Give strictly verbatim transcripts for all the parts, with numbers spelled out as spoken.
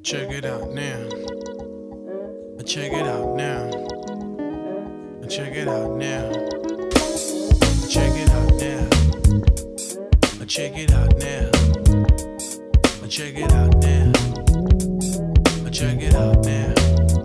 Check it out now. Check it out now. Check it out now. Check it out now. Check it out now. Check it out now. Check it out now.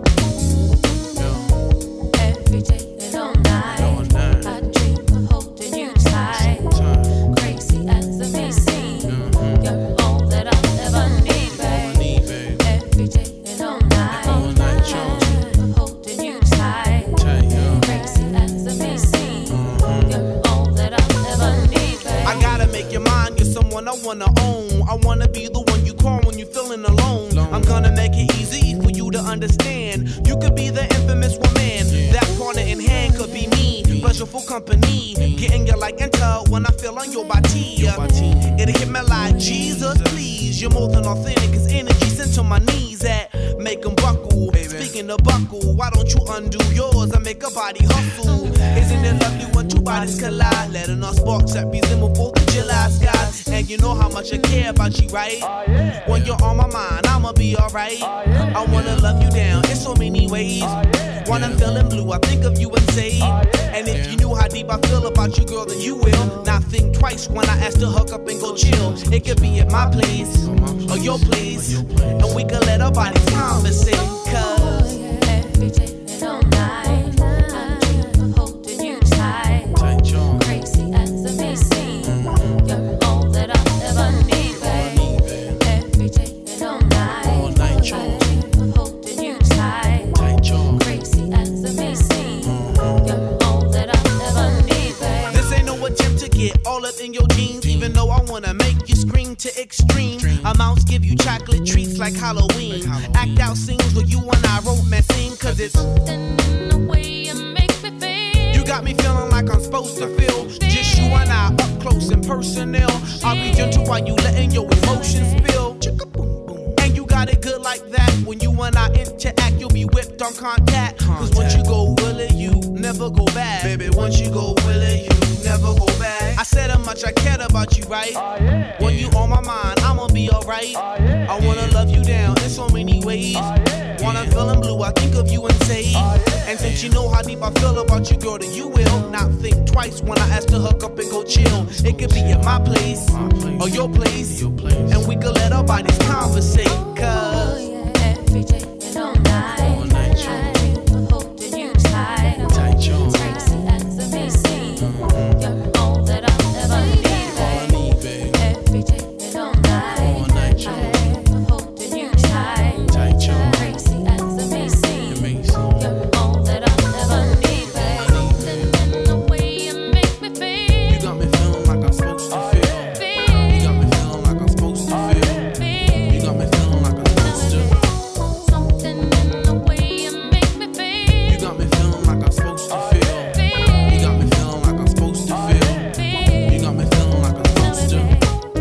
Yo. Every day and all night, all night. I dream of holding you tight. Time. Crazy as a may seem. Mm-hmm. You're all that I'll ever need, babe. I need, babe. Every day and all night, all night, I dream of holding you tight. Tight, yo. Crazy as a may seem. Mm-hmm. You're all that I'll ever need, babe. I gotta make your mind, you're someone I wanna own. I wanna be the one you call when you're feeling alone. Long. I'm gonna make it easy for you to understand. You could be the infamous woman. Yeah. That partner in hand could be me. me. Pleasureful company. Me. Getting your like and tell when I feel on your body. Your body. It'll hit me like Jesus, please. You're more than authentic, cause energy sent to my knees at make them buckle. Baby. Speaking of buckle, why don't you undo yours and make a body hustle? Isn't it lovely when two bodies collide? Letting us sparks that resemble fourth of July skies. And you know how much I care about you, right? Oh, yeah. When you're on my mind, I'ma be alright. Oh, yeah. I wanna love you down in so many ways. Oh, yeah. When I'm feeling blue, I think of you and say, oh, yeah. And if you knew how deep I feel about you, girl, then you will not think twice when I ask to hook up and go chill. It could be at my place or your place, and we could let our bodies conversate. Cause every day and all night, I dream of holding you tight. Crazy as it may seem, you're all that I'll ever need, babe. Every day and all night, I dream of holding you tight. Crazy as it may seem, you're all that I'll ever need, babe. This ain't no attempt to get all up in your jeans, even though I wanna make you scream to extreme amounts. Give you chocolate treats like Halloween. Act out scenes where you and I romancing, cause it's in the way you make me feel. You got me feeling like I'm supposed to feel. Just you and I up close and personal. I'll be gentle while you letting your emotions spill. And you got it good like that. When you and I interact, you'll be whipped on contact. Cause once you go willing, you never go back. Baby, once you go willing, you never go back. I said how much I cared about you, right? Oh, yeah. When you on my mind, I'ma be alright. Oh, yeah. I wanna love you down in so many ways. Oh, yeah. When I'm feeling blue, I think of you and say, oh, yeah. And since you know how deep I feel about you, girl, then you will not think twice when I ask to hook up and go chill. It could be at my place, my place. Or your place, your place, and we could let our bodies conversate. Cause oh, yeah. Every day and all night, all night I dream of holding you tight. Tight, John. Crazy as it may seem, mm-hmm. You're all that I'll ever need, babe. Every day and all night, all night I dream of holding you tight. Tight, John. Crazy as it may seem, you're all that I'll ever need, babe. Something in the way you make me feel. You got me feeling like I'm supposed to feel. You got me feeling like I'm supposed to feel. You got me feeling like I'm supposed to. Something in the way you make me feel. You got me feeling like I'm supposed to feel. You got me feeling like I'm supposed to feel. You got me feeling like I'm supposed to.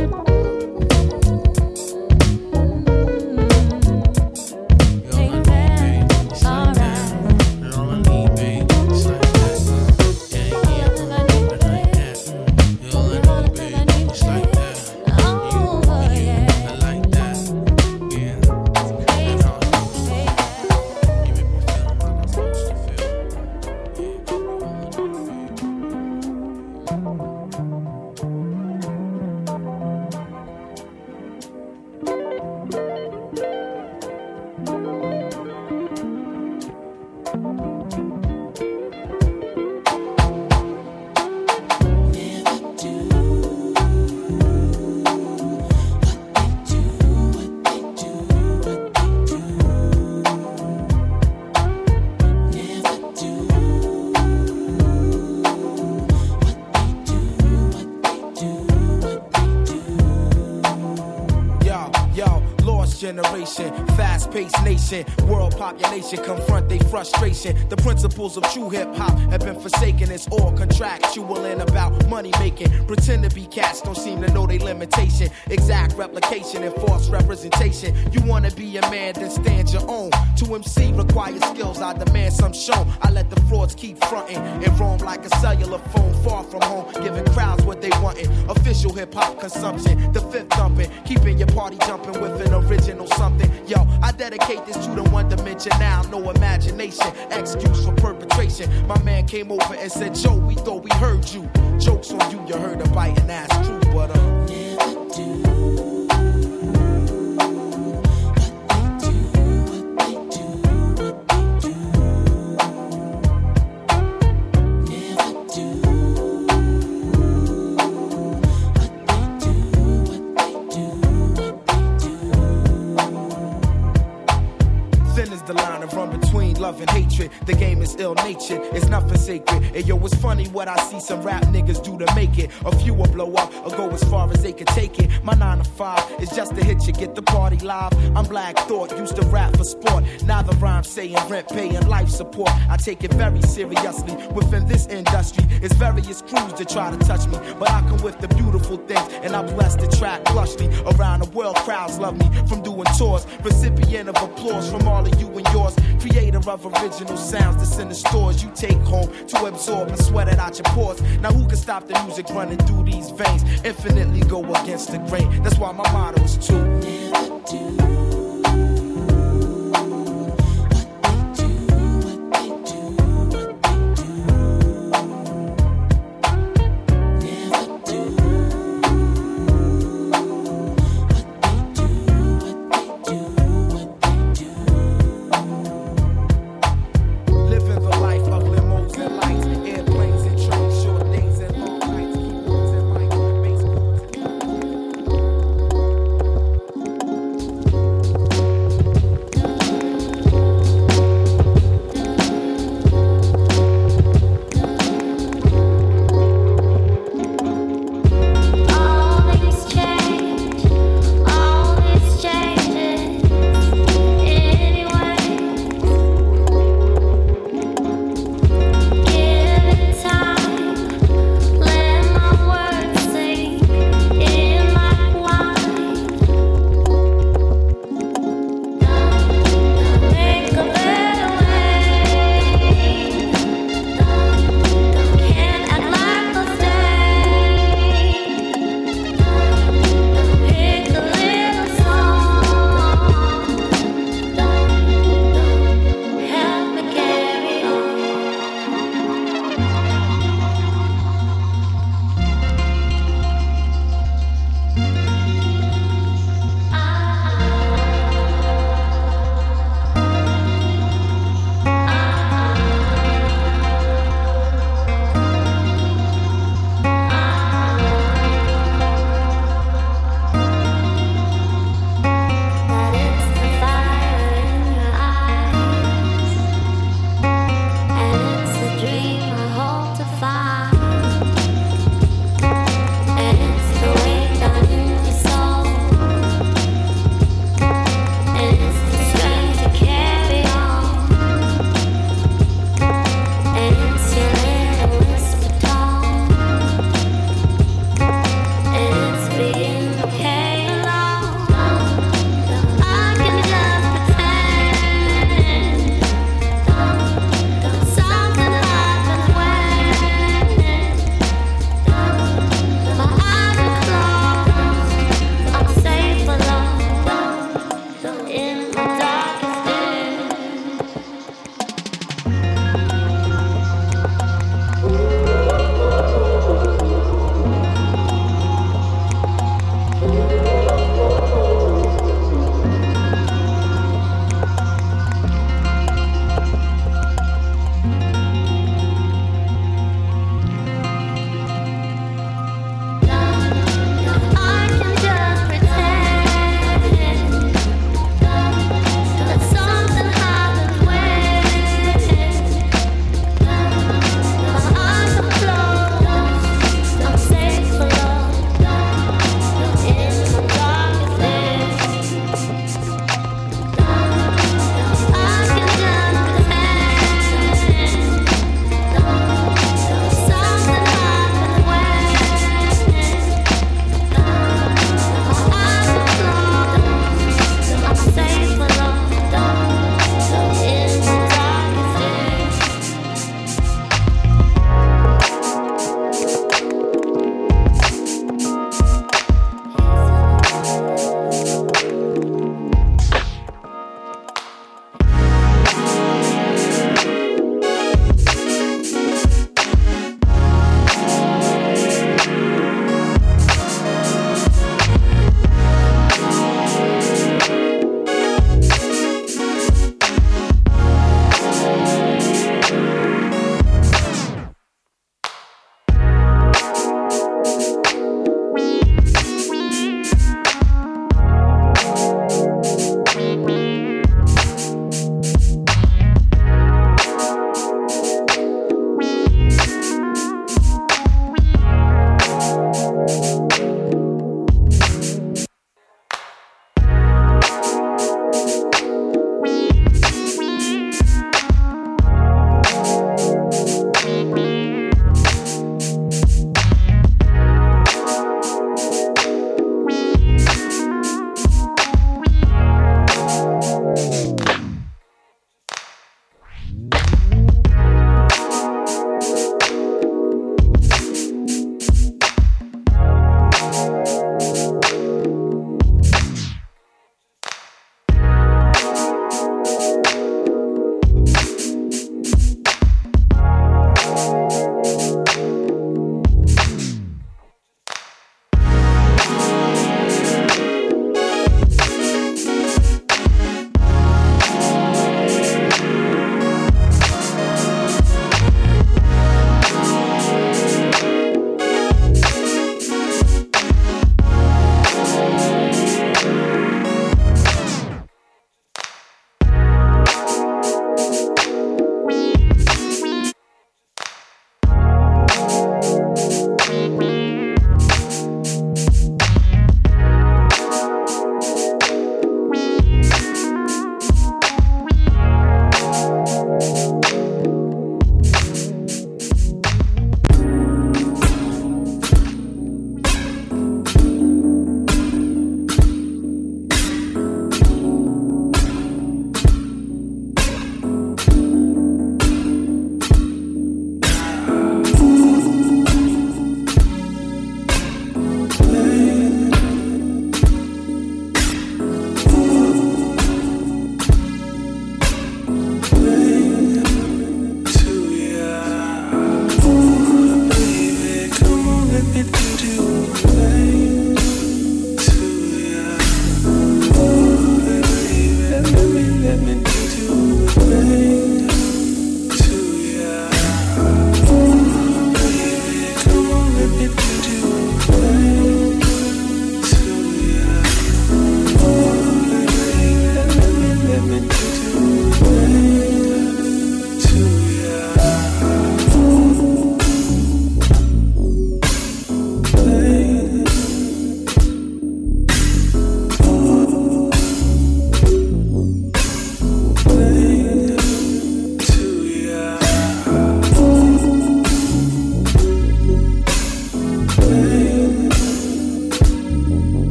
Generation, fast-paced nation, world population confront their frustration. The principles of true hip-hop have been forsaken. It's all contractual and about money making. Pretend to be cats, don't seem to know their limitation. Exact replication and false representation. You wanna be a man, then stand your own. To M C requires skills, I demand some shown. I let the frauds keep fronting and roam like a cellular phone far from home, giving crowds what they wantin'. Official hip-hop consumption, the fifth thumping, keeping your party jumping with an original original something. Yo, I dedicate this to the one dimension now, no imagination, excuse for perpetration. My man came over and said, Joe, we thought we heard you. Jokes on you, you heard a bite and that's true, but uh, never do. Love and hatred, the game is ill-natured, it's nothing sacred. And yo, it's funny what I see some rap niggas do to make it. A few will blow up or go as far as they can take it. My nine to five is just to hit you, get the party live. I'm Black Thought, used to rap for sport. Now the rhyme saying rent, paying life support. I take it very seriously. Within this industry, it's various crews that try to touch me, but I come with the beautiful things, and I bless the track plushly. Around the world, crowds love me from doing tours. Recipient of applause from all of you and yours. Creator of original sounds that's in the stores you take home to absorb and sweat it out your pores. Now who can stop the music running through these veins? Infinitely go against the grain. That's why my motto is to never do.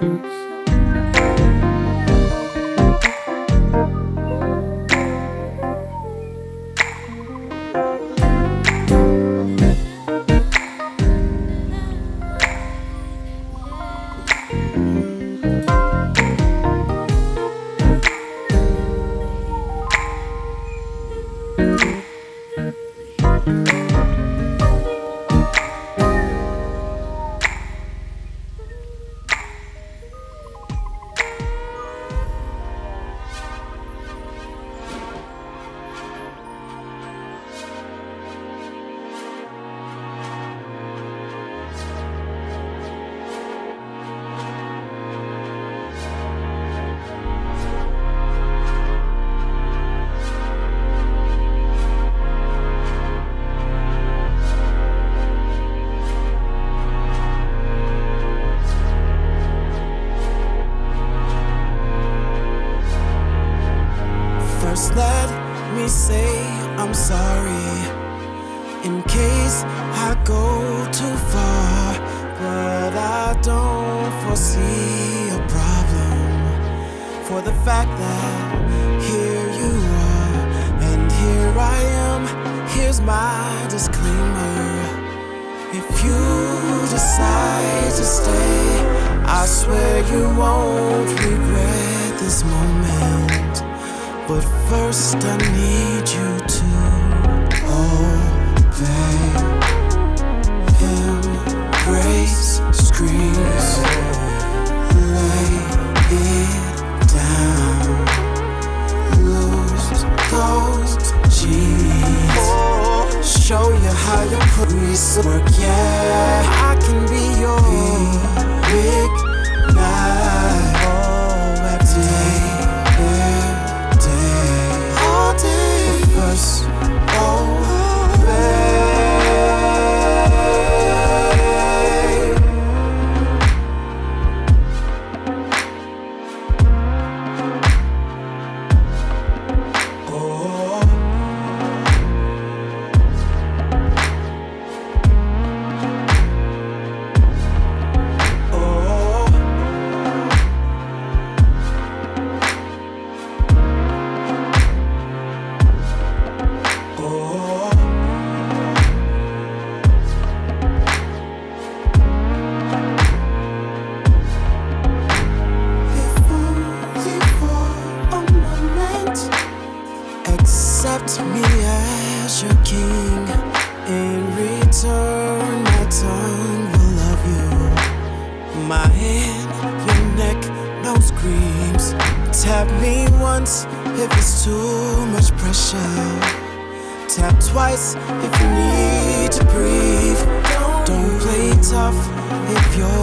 First, let me say I'm sorry in case I go too far, but I don't foresee a problem for the fact that here you are and here I am. Here's my disclaimer: if you decide to stay, I swear you won't regret this moment. But first I need you to obey. Embrace, screams, lay it down. Lose those jeans. Show you how you put me to work, yeah. I can be your big night. Oh, every day. First, obey. Accept me as your king. In return, my tongue will love you. My hand, your neck, no screams. Tap me once if it's too much pressure. Tap twice if you need to breathe. Don't play tough if you're